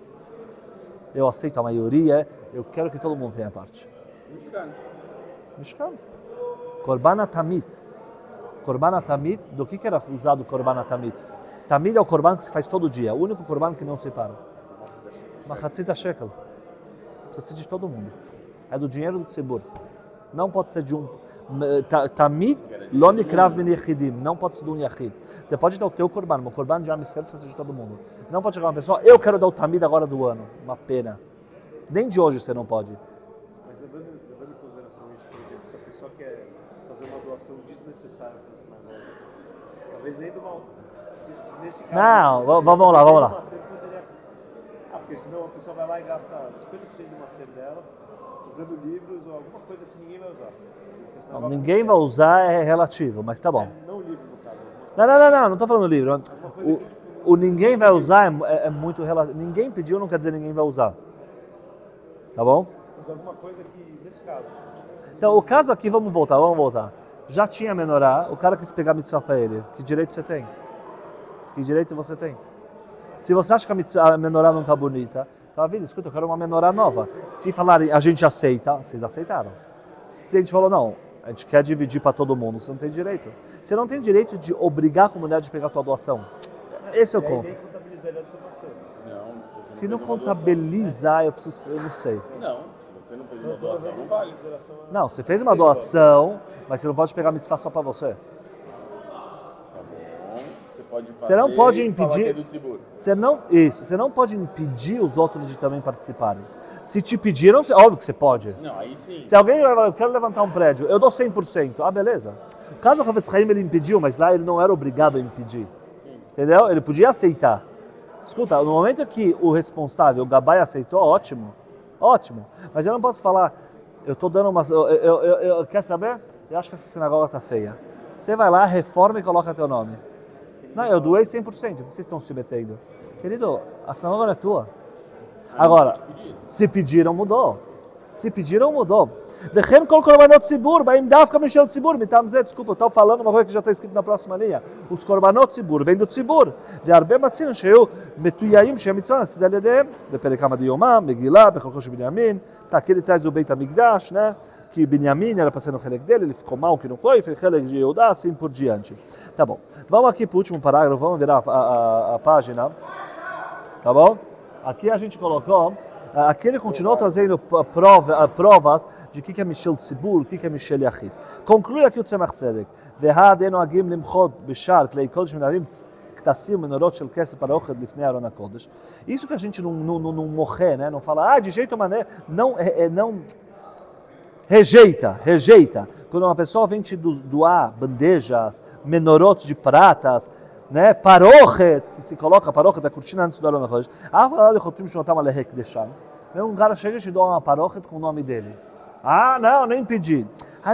A: Eu aceito a maioria, eu quero que todo mundo tenha parte.
B: Mexicano.
A: Mishkan. Korban Tamid. Korban Tamid, do que, que era usado o Korban Tamid? Tamid é o Korban que se faz todo dia, o único Korban que não separa. Machatzita shekel. Precisa ser de todo mundo. É do dinheiro do tzibur. Não pode ser de um... ta- Tamid, lo nikrav min yechidim. Não pode ser de um yachid. Você pode dar o teu Korban, mas o Korban de Am Yisrael precisa ser de todo mundo. Não pode chegar uma pessoa, eu quero dar o Tamid agora do ano. Uma pena. Nem de hoje você não pode.
C: Mas levando, levando em consideração isso, por exemplo, se a pessoa quer fazer uma doação desnecessária para a sinagoga, talvez nem de uma... Se, se nesse caso...
A: Não, v- vamos lá, vamos lá.
C: Uma cena poderia... Ah, porque senão a pessoa vai lá e gasta cinquenta por cento de uma cena dela, comprando livros ou alguma coisa que ninguém vai usar. Por exemplo, a sinagoga-
A: Ninguém vai usar, é relativo, mas tá bom.
C: É, não o livro, no caso.
A: Não, não, não, não, não estou falando livro.
C: Alguma coisa
A: O,
C: que, tipo,
A: o ninguém vai usar é, é- é muito relativo. Ninguém pediu não quer dizer ninguém vai usar. Tá bom?
C: Mas alguma coisa que, nesse caso...
A: Então, o caso aqui, vamos voltar, vamos voltar. Já tinha menorá, o cara quis pegar a mitzvah para ele. Que direito você tem? Que direito você tem? Se você acha que a, mitzvah, a menorá não está bonita, tá vendo? Escuta, eu quero uma menorá nova. Se falarem, a gente aceita, vocês aceitaram. Se a gente falou, não, a gente quer dividir para todo mundo, você não tem direito. Você não tem direito de obrigar a comunidade a pegar a tua doação. Esse é o
C: E aí
A: ponto.
C: nem contabilizaria a tua cena.
B: Não. você
A: Se não
B: fez uma
A: contabilizar, eu, preciso, eu não sei.
B: doação. Não, se você não fez uma
C: Eu tô
B: doação,
C: levando
B: não
C: em
B: vale.
C: consideração a-
A: Não, você fez uma doação, mas você não pode pegar a mitzvah só para você.
B: Tá bom. Você pode fazer
A: Você não pode
B: e falar
A: impedir-
B: que é do tzibur.
A: Você não, isso, você não pode impedir os outros de também participarem. Se te pediram, você- óbvio que você pode.
B: Não, aí sim.
A: Se alguém vai falar, eu quero levantar um prédio, eu dou cem por cento. Ah, beleza. O caso do Hafetz Chaim ele impediu, mas lá ele não era obrigado a impedir.
B: Sim.
A: Entendeu? Ele podia aceitar. Escuta, no momento que o responsável, o Gabai, aceitou, ótimo. Ótimo. Mas eu não posso falar, eu estou dando uma... Eu, eu, eu, eu- quer saber? Eu acho que essa sinagoga está feia. Você vai lá, reforma e coloca teu nome. Não, eu doei cem por cento. Vocês estão se metendo. Querido, a sinagoga não é tua. Agora, se pediram, mudou. Se pediram, mudou. Vechem kol korbanot tzibur, baim dafka mishel tzibur, mitam zeh, desculpa, eu estou falando uma coisa que já está escrito na próxima linha. Os korbanot tzibur vêm do tzibur. והרבה מצינו שהיו מתויעים שהמצווה נעשית על ידיהם, בפרק כמה דיומם, מגילה, בחלקו של בנימין, tá, aqui ele traz o Beit HaMikdash, né? Que Benjamim era para ser no Helek dele, ele ficou mal que não foi, foi Helek de Yehudá, assim por diante. Tá bom. Vamos aqui para o último parágrafo, vamos virar a, a, a página. Tá bom? Aqui a gente colocou, aqui ele continuou trazendo prova, provas de o que é Mishel Tzibur, o que é Mishel Yachid. Conclui aqui o Tzemach Tzedek. והד אין נוהגים למחות בשער כלי קודש מנהלים כתסים ומנורות של כסף para האוכל לפני ארון הקודש. Isso que a gente não, não, não, não morrer, né? Não fala, ah, de jeito maneiro, não, é, é, não rejeita, rejeita. Quando uma pessoa vem te doar bandejas, menorot de pratas, né? Parochet, que se coloca parochet da cortina antes do Aron HaKodesh. Ah, fala de Chotim Shnotam Alehek deixar. Um cara chega e te doa uma parochet com o nome dele. Ah, não, nem pedi.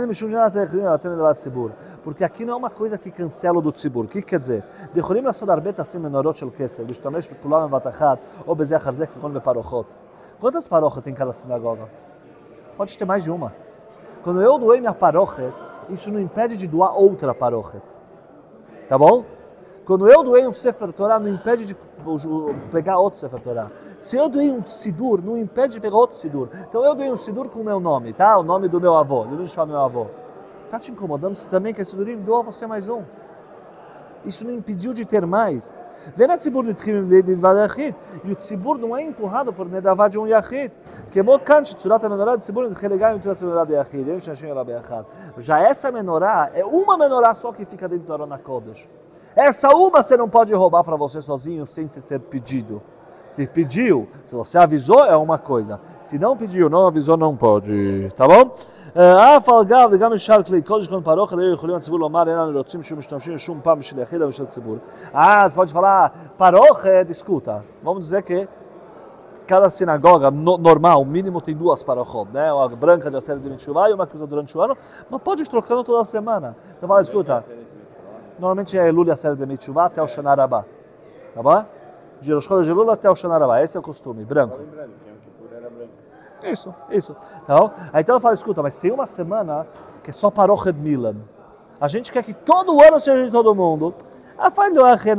A: Porque aqui não é uma coisa que cancela do tzibur. O que quer dizer? יכולים לעשות הרבה תסים מנורות של כסף, להשתמש בכולם בבת אחת, או בזה אחר זה כגון בפרוכות. Quantas parochas tem em cada sinagoga? Pode ter mais de uma. Quando eu doei minha parochet, isso não impede de doar outra parochet. Tá bom? Quando eu doei um Sefer Torah, não impede de pegar outro Sefer Torah. Se eu doei um Sidur, não impede de pegar outro Sidur. Então eu doei um Sidur com o meu nome, tá? O nome do meu avô, do do meu avô. Tá te incomodando? Você também quer Sidurim? Doa você mais um. Isso não impediu de ter mais. Vem a Tzibur nitchim b'nedavad yachid. E o Tzibur não é empurrado por nedavad de um yachid. כמו כאן שצורת המנורה לציבור נתחיל גם עם תצורת המנורה ביחיד. הם שאנשים אלא ביחד. Já essa menorá é uma menorá só que fica dentro do Aron HaKodesh. Essa uma você não pode roubar para você sozinho sem ser pedido. Se pediu, se você avisou é uma coisa. Se não pediu, não avisou, não pode. tá bom? אף על גב וגם משאר כלי קודש כל פרוכת היו יכולים הציבור לומר אין לנו רוצים שום משתמשים שום פעם בשביל יחיד או בשביל ציבור. Ah, você pode falar parochet, escuta. Vamos dizer que cada sinagoga no, normal, mínimo tem duas parochot, né? Uma branca de Aseret de Mitzvah e uma que usa durante o ano, mas pode ir trocando toda semana. Então fala, escuta, normalmente é Elul e Aseret de Mitzvah até o Shana Rabbah, tá bom? De Rosh Chodesh Elul até o Shana Rabbah, esse é o costume, branco.
B: Lembrando que Yom Kippur era branco.
A: Isso, isso. Tá bom? Aí então eu falo, escuta, mas tem uma semana que é só Parochet Milan. A gente quer que todo ano seja de todo mundo. Ah, faz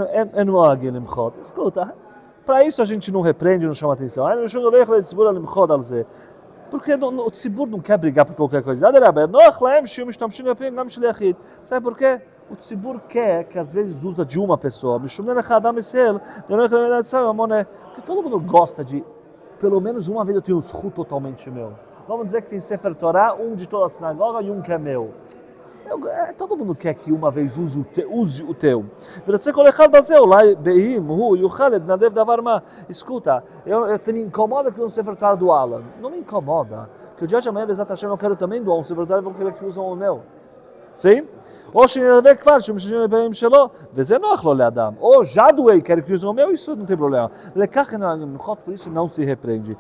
A: escuta, para isso a gente não repreende, não chama atenção. Porque o tzibur não quer brigar por qualquer coisa. Sabe por quê? O tzibur quer que às vezes usa de uma pessoa. Porque todo mundo gosta de, pelo menos uma vez eu tenho um zhut totalmente meu. Vamos dizer que tem Sefer Torah, um de toda a sinagoga e um que é meu. Eu, é, todo mundo quer que uma vez use o, te, use o teu. Escuta, eu, eu me incomoda que um Sefer Torah do Alan. Não me incomoda. Que o dia de amanhã, Bezat Hashem, eu quero também doar um Sefer Torah e vou querer que usam o meu. Sim? Ou ou já doei, quero que usem o meu, isso não tem problema. Por isso não se repreende.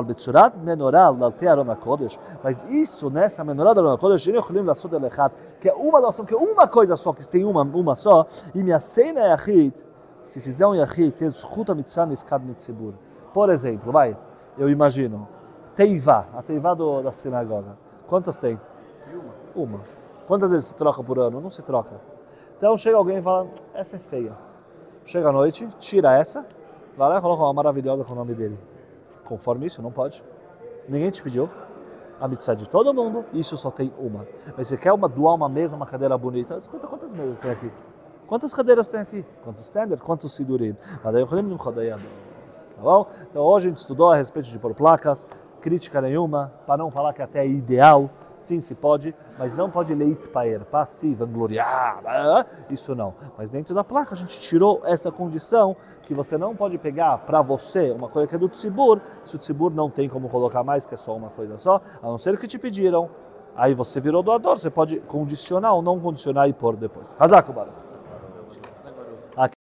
A: Mas isso, nessa menorá da Aron HaKodesh, que é uma doação, que é uma coisa só, que tem uma, uma só, e minha cena é yachid, se fizer um yachid, tem zchut ha-mitzvah nifkad mitzibur. Por exemplo, vai, eu imagino, teivá, a teivá do, da sinagoga. Quantas tem? Uma. Uma. Quantas vezes se troca por ano? Não se troca. Então chega alguém e fala, essa é feia. Chega à noite, tira essa, vai lá e coloca uma maravilhosa com o nome dele. Conforme isso, não pode. Ninguém te pediu. A mitzvah de todo mundo, isso só tem uma. Mas você quer uma, doar uma mesa, uma cadeira bonita, escuta quantas mesas tem aqui. Quantas cadeiras tem aqui? Quantos standard? Quantos sidurim? Tá bom? Então hoje a gente estudou a respeito de pôr placas, crítica nenhuma, para não falar que até é ideal. Sim, se pode, mas não pode leit paer, passiva, vangloriar, isso não. Mas dentro da placa a gente tirou essa condição que você não pode pegar para você uma coisa que é do tzibur, se o tzibur não tem como colocar mais, que é só uma coisa só, a não ser que te pediram, aí você virou doador, você pode condicionar ou não condicionar e pôr depois. Hazak Baruch.